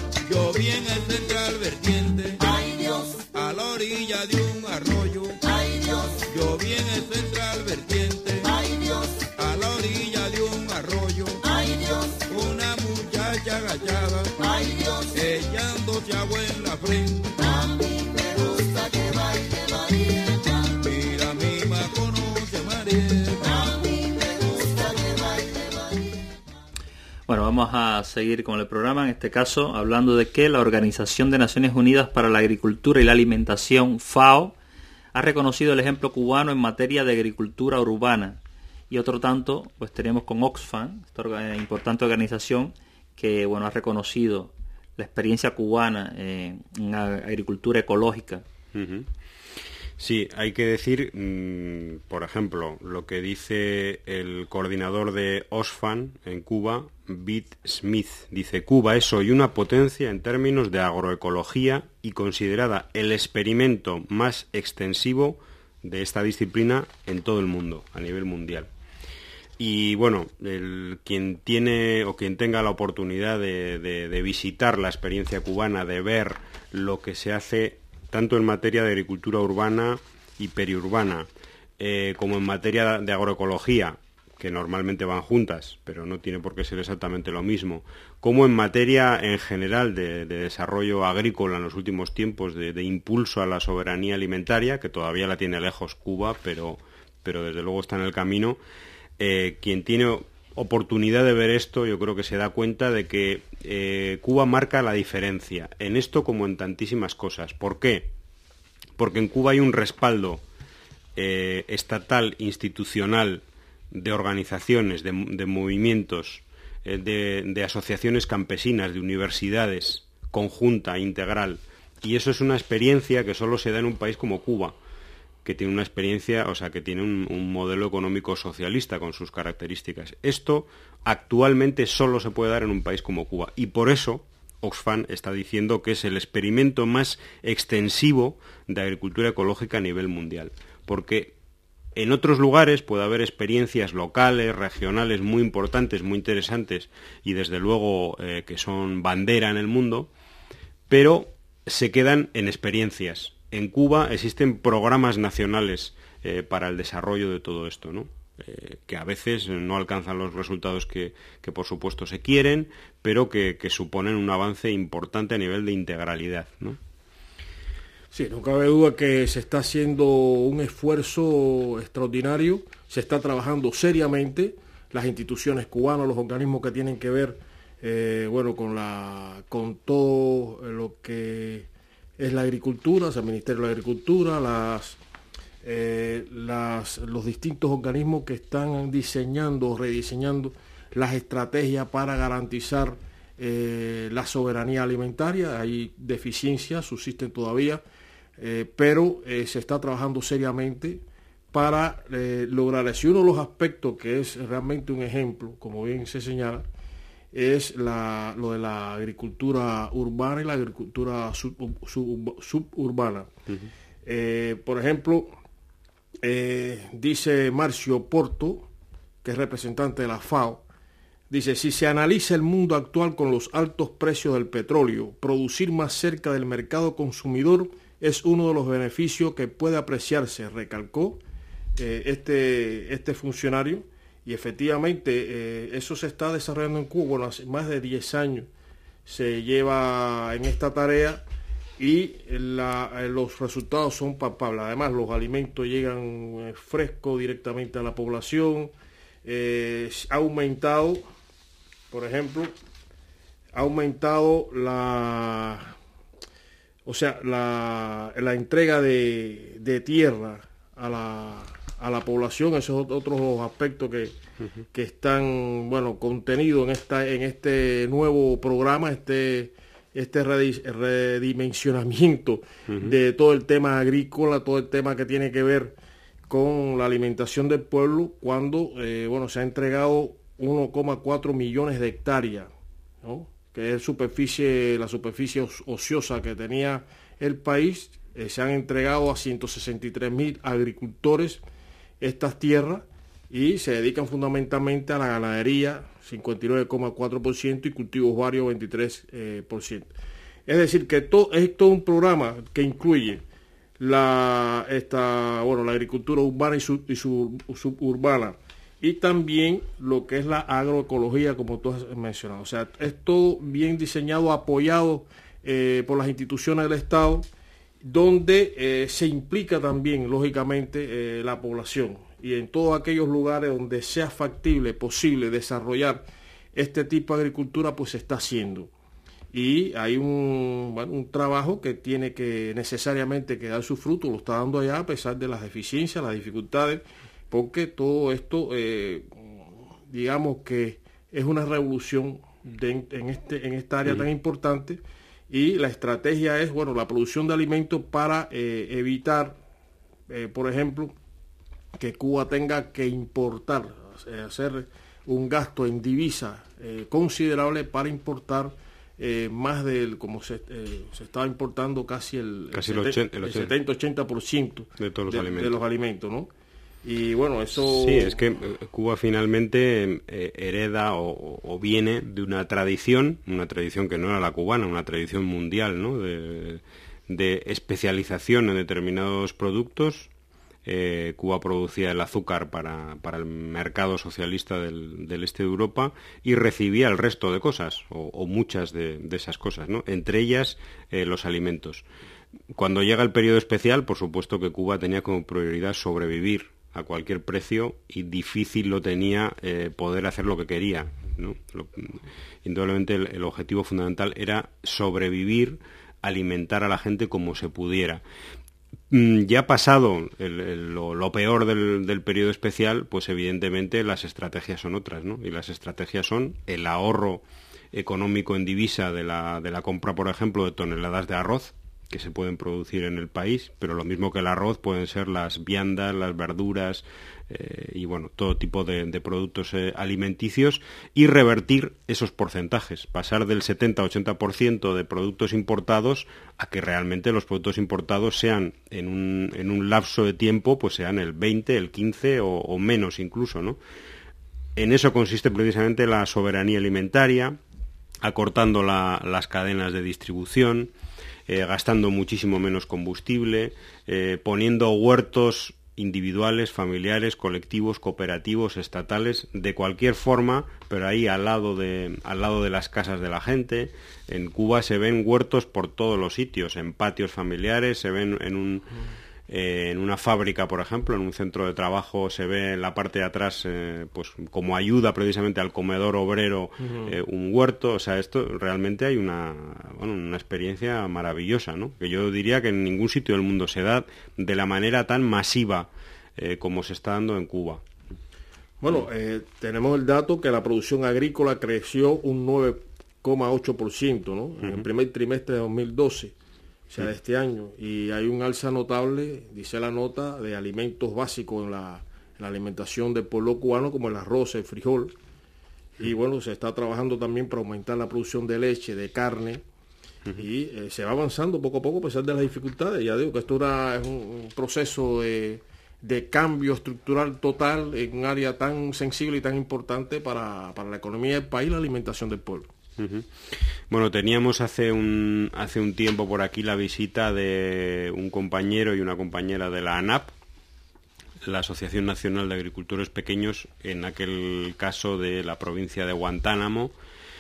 Yo vi en el central vertiente Ay Dios, a la orilla de un arroyo. ay Dios, Yo vi en el central vertiente ay Dios, a la orilla de un arroyo ay Dios, una muchacha agachada ay Dios. echándose agua en la frente. A mí me gusta que baile Marieta. Mira mi ma conoce a Marieta. A mí me gusta que baile Marieta. Bueno, vamos a seguir con el programa, en este caso hablando de que la Organización de Naciones Unidas para la Agricultura y la Alimentación, FAO, ha reconocido el ejemplo cubano en materia de agricultura urbana. Y otro tanto, pues tenemos con Oxfam, esta orga- importante organización que bueno ha reconocido la experiencia cubana eh, en ag- agricultura ecológica. Ujú. Sí, hay que decir, mmm, por ejemplo, lo que dice el coordinador de Oxfam en Cuba, Bit Smith. Dice: Cuba es hoy una potencia en términos de agroecología y considerada el experimento más extensivo de esta disciplina en todo el mundo, a nivel mundial. Y bueno, el, quien tiene o quien tenga la oportunidad de, de, de visitar la experiencia cubana, de ver lo que se hace tanto en materia de agricultura urbana y periurbana, eh, como en materia de agroecología, que normalmente van juntas, pero no tiene por qué ser exactamente lo mismo, como en materia en general de, de desarrollo agrícola en los últimos tiempos, de, de impulso a la soberanía alimentaria, que todavía la tiene lejos Cuba, pero, pero desde luego está en el camino. Eh, quien tiene oportunidad de ver esto, yo creo que se da cuenta de que eh, Cuba marca la diferencia, en esto como en tantísimas cosas. ¿Por qué? Porque en Cuba hay un respaldo eh, estatal, institucional, de organizaciones, de, de movimientos, eh, de, de asociaciones campesinas, de universidades, conjunta, integral. Y eso es una experiencia que solo se da en un país como Cuba, que tiene una experiencia, o sea, que tiene un, un modelo económico socialista con sus características. Esto actualmente solo se puede dar en un país como Cuba. Y por eso Oxfam está diciendo que es el experimento más extensivo de agricultura ecológica a nivel mundial. Porque en otros lugares puede haber experiencias locales, regionales muy importantes, muy interesantes y desde luego eh, que son bandera en el mundo, pero se quedan en experiencias. En Cuba existen programas nacionales eh, para el desarrollo de todo esto, ¿no? Eh, que a veces no alcanzan los resultados que, que por supuesto se quieren, pero que, que suponen un avance importante a nivel de integralidad, ¿no? Sí, no cabe duda que se está haciendo un esfuerzo extraordinario, se está trabajando seriamente, las instituciones cubanas, los organismos que tienen que ver, eh, bueno, con la, con todo lo que es la agricultura, o sea, el Ministerio de la Agricultura, las, eh, las, los distintos organismos que están diseñando, rediseñando las estrategias para garantizar eh, la soberanía alimentaria. Hay deficiencias, subsisten todavía, eh, pero eh, se está trabajando seriamente para eh, lograr eso. Y uno de los aspectos que es realmente un ejemplo, como bien se señala, es la, lo de la agricultura urbana y la agricultura sub, sub, suburbana. Uh-huh. Eh, por ejemplo, eh, dice Marcio Porto, que es representante de la FAO, dice: si se analiza el mundo actual con los altos precios del petróleo, producir más cerca del mercado consumidor es uno de los beneficios que puede apreciarse, recalcó eh, este, este funcionario. Y efectivamente eh, eso se está desarrollando en Cuba. Bueno, hace más de diez años se lleva en esta tarea y la, los resultados son palpables. Además, los alimentos llegan frescos directamente a la población. Eh, ha aumentado, por ejemplo, ha aumentado la, o sea, la, la entrega de, de tierra a la a la población. Esos son otros aspectos que, uh-huh. que están, bueno, contenidos en esta en este nuevo programa, este este redimensionamiento uh-huh. de todo el tema agrícola, todo el tema que tiene que ver con la alimentación del pueblo, cuando eh, bueno, se ha entregado uno coma cuatro millones de hectáreas, ¿no? Que es superficie, la superficie ociosa que tenía el país. Eh, se han entregado a ciento sesenta y tres mil agricultores estas tierras y se dedican fundamentalmente a la ganadería, cincuenta y nueve coma cuatro por ciento, y cultivos varios, veintitrés por ciento. Es decir, que todo, es todo un programa que incluye la, esta, bueno, la agricultura urbana y, sub, y sub, suburbana, y también lo que es la agroecología, como tú has mencionado. O sea, es todo bien diseñado, apoyado eh, por las instituciones del Estado, donde eh, se implica también, lógicamente, eh, la población, y en todos aquellos lugares donde sea factible, posible desarrollar este tipo de agricultura, pues se está haciendo. Y hay un, bueno, un trabajo que tiene que necesariamente que dar su fruto, lo está dando allá a pesar de las deficiencias, las dificultades, porque todo esto, eh, digamos que es una revolución de, en, este, en esta área tan importante. Y la estrategia es, bueno, la producción de alimentos para eh, evitar, eh, por ejemplo, que Cuba tenga que importar, eh, hacer un gasto en divisa eh, considerable para importar eh, más del, como se, eh, se estaba importando casi el, casi el, el, seten, el, el setenta ochenta por ciento de todos los de, alimentos, de los alimentos, ¿no? Y bueno, eso... Sí, es que Cuba finalmente eh, hereda o, o viene de una tradición, una tradición que no era la cubana, una tradición mundial, ¿no? De, de especialización en determinados productos. Eh, Cuba producía el azúcar para, para el mercado socialista del, del este de Europa y recibía el resto de cosas, o, o muchas de, de esas cosas, ¿no? Entre ellas eh, los alimentos. Cuando llega el periodo especial, por supuesto que Cuba tenía como prioridad sobrevivir a cualquier precio y difícil lo tenía eh, poder hacer lo que quería, ¿no? Lo, indudablemente el, el objetivo fundamental era sobrevivir, alimentar a la gente como se pudiera. Mm, ya pasado el, el, lo, lo peor del, del periodo especial, pues evidentemente las estrategias son otras, ¿no? Y las estrategias son el ahorro económico en divisa de la, de la compra, por ejemplo, de toneladas de arroz que se pueden producir en el país, pero lo mismo que el arroz pueden ser las viandas, las verduras eh, y bueno, todo tipo de, de productos eh, alimenticios, y revertir esos porcentajes, pasar del setenta a ochenta por ciento de productos importados a que realmente los productos importados sean en un, en un lapso de tiempo, pues sean el veinte, el quince o, o menos incluso, ¿no? En eso consiste precisamente la soberanía alimentaria, acortando la, las cadenas de distribución, Eh, gastando muchísimo menos combustible, eh, poniendo huertos individuales, familiares, colectivos, cooperativos, estatales, de cualquier forma, pero ahí al lado de, al lado de las casas de la gente. En Cuba se ven huertos por todos los sitios, en patios familiares, se ven en un... Eh, en una fábrica, por ejemplo, en un centro de trabajo, se ve en la parte de atrás, eh, pues como ayuda precisamente al comedor obrero, uh-huh. eh, un huerto. O sea, esto realmente hay una, bueno, una experiencia maravillosa, ¿no? Que yo diría que en ningún sitio del mundo se da de la manera tan masiva eh, como se está dando en Cuba. Bueno, eh, tenemos el dato que la producción agrícola creció un nueve coma ocho por ciento, ¿no? Uh-huh. En el primer trimestre de dos mil doce. O sea, de este año, y hay un alza notable, dice la nota, de alimentos básicos en la, en la alimentación del pueblo cubano, como el arroz, el frijol, y bueno, se está trabajando también para aumentar la producción de leche, de carne, uh-huh. y eh, se va avanzando poco a poco a pesar de las dificultades. Ya digo que esto era, es un, un proceso de, de cambio estructural total en un área tan sensible y tan importante para, para la economía del país, la alimentación del pueblo. Uh-huh. Bueno, teníamos hace un hace un tiempo por aquí la visita de un compañero y una compañera de la ANAP, la Asociación Nacional de Agricultores Pequeños, en aquel caso de la provincia de Guantánamo,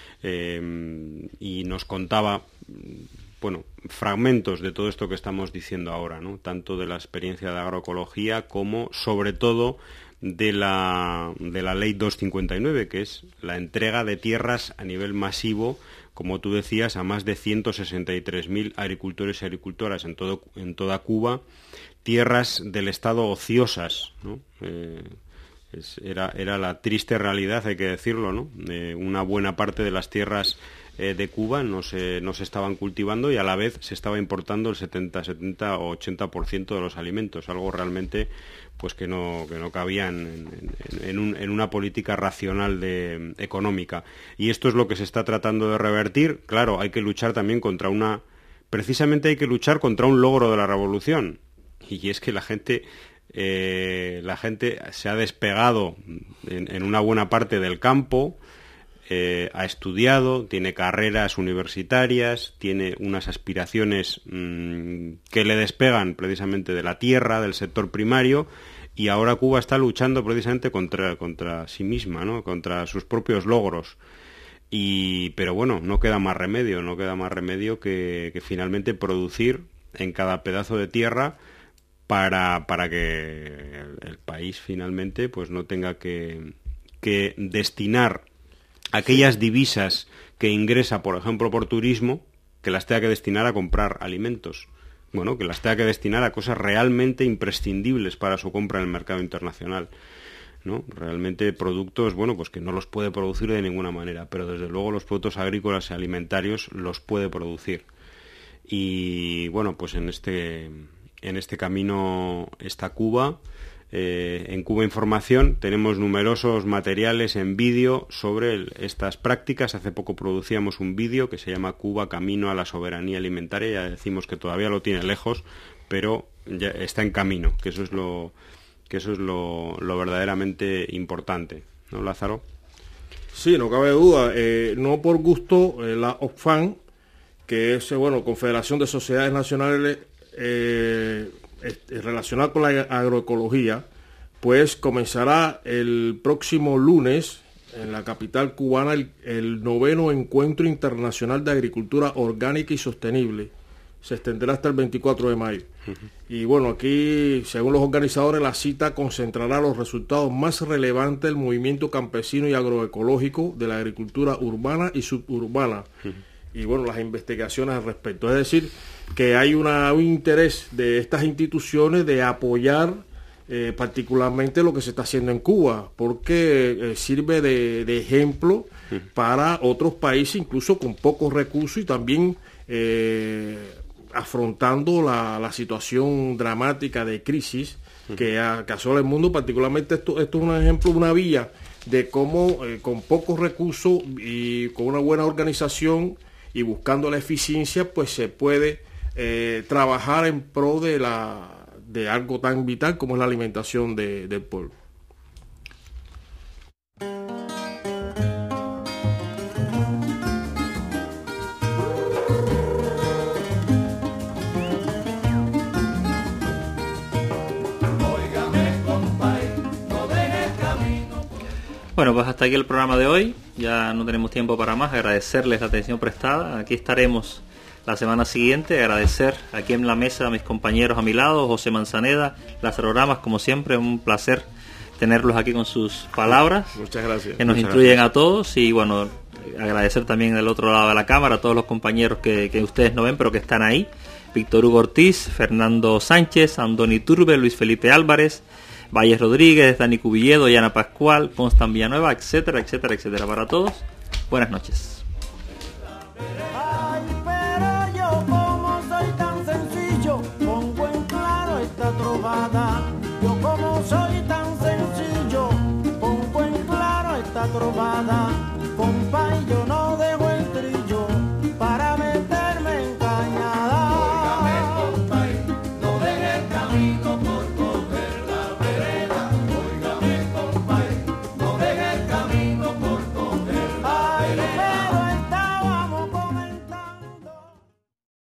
eh, y nos contaba, bueno, fragmentos de todo esto que estamos diciendo ahora, ¿no? Tanto de la experiencia de agroecología como, sobre todo, de la, de la ley doscientos cincuenta y nueve, que es la entrega de tierras a nivel masivo, como tú decías, a más de ciento sesenta y tres mil agricultores y agricultoras en, todo, en toda Cuba, tierras del Estado ociosas, ¿no? Eh, es, era, era la triste realidad, hay que decirlo, ¿no? Eh, una buena parte de las tierras eh, de Cuba no se, no se estaban cultivando y a la vez se estaba importando el setenta, setenta o ochenta por ciento de los alimentos, algo realmente pues que no que no cabía en, en, en, un, en una política racional de, económica. Y esto es lo que se está tratando de revertir. Claro, hay que luchar también contra una... Precisamente hay que luchar contra un logro de la revolución. Y es que la gente, eh, la gente se ha despegado en, en una buena parte del campo, eh, ha estudiado, tiene carreras universitarias, tiene unas aspiraciones mmm, que le despegan precisamente de la tierra, del sector primario, y ahora Cuba está luchando precisamente contra, contra sí misma, ¿no? Contra sus propios logros. Y, pero bueno, no queda más remedio, no queda más remedio que, que finalmente producir en cada pedazo de tierra para, para que el, el país finalmente pues no tenga que, que destinar aquellas divisas que ingresa, por ejemplo, por turismo, que las tenga que destinar a comprar alimentos. Bueno, que las tenga que destinar a cosas realmente imprescindibles para su compra en el mercado internacional, ¿no? Realmente productos, bueno, pues que no los puede producir de ninguna manera, pero desde luego los productos agrícolas y alimentarios los puede producir. Y bueno, pues en este, en este camino está Cuba. Eh, en Cuba Información tenemos numerosos materiales en vídeo sobre el, estas prácticas. Hace poco producíamos un vídeo que se llama Cuba Camino a la Soberanía Alimentaria. Ya decimos que todavía lo tiene lejos, pero ya está en camino, que eso es lo, que eso es lo, lo verdaderamente importante, ¿no, Lázaro? Sí, no cabe duda. Eh, no por gusto, eh, la OCFAN, que es, eh, bueno, Confederación de Sociedades Nacionales eh, eh, relacionada con la agroecología, pues comenzará el próximo lunes en la capital cubana el, el noveno Encuentro Internacional de Agricultura Orgánica y Sostenible. Se extenderá hasta el veinticuatro de mayo. Uh-huh. Y bueno, aquí, según los organizadores, la cita concentrará los resultados más relevantes del movimiento campesino y agroecológico de la agricultura urbana y suburbana. Uh-huh. Y bueno, las investigaciones al respecto. Es decir, que hay una, un interés de estas instituciones de apoyar eh, particularmente lo que se está haciendo en Cuba, porque eh, sirve de, de ejemplo uh-huh. para otros países, incluso con pocos recursos y también eh, afrontando la, la situación dramática de crisis uh-huh. que, a, que asola el mundo. Particularmente esto, esto es un ejemplo, una vía de cómo eh, con pocos recursos y con una buena organización y buscando la eficiencia, pues se puede eh, trabajar en pro de la de algo tan vital como es la alimentación de, del pueblo. Bueno, pues hasta aquí el programa de hoy. Ya no tenemos tiempo para más. Agradecerles la atención prestada. Aquí estaremos la semana siguiente. Agradecer aquí en la mesa a mis compañeros a mi lado, José Manzaneda, Lázaro Ramas, como siempre, un placer tenerlos aquí con sus palabras. Muchas gracias. Que nos Muchas instruyen gracias. a todos. Y bueno, agradecer también del otro lado de la cámara a todos los compañeros que, que ustedes no ven, pero que están ahí. Víctor Hugo Ortiz, Fernando Sánchez, Andoni Turbe, Luis Felipe Álvarez, Valles Rodríguez, Dani Cubilledo, Yana Pascual, Constan Villanueva, etcétera, etcétera, etcétera. Para todos, buenas noches. Ay, pero yo como soy tan sencillo, pongo en claro esta trovada. Yo como soy tan sencillo, pongo en claro esta trovada. Compa, y yo no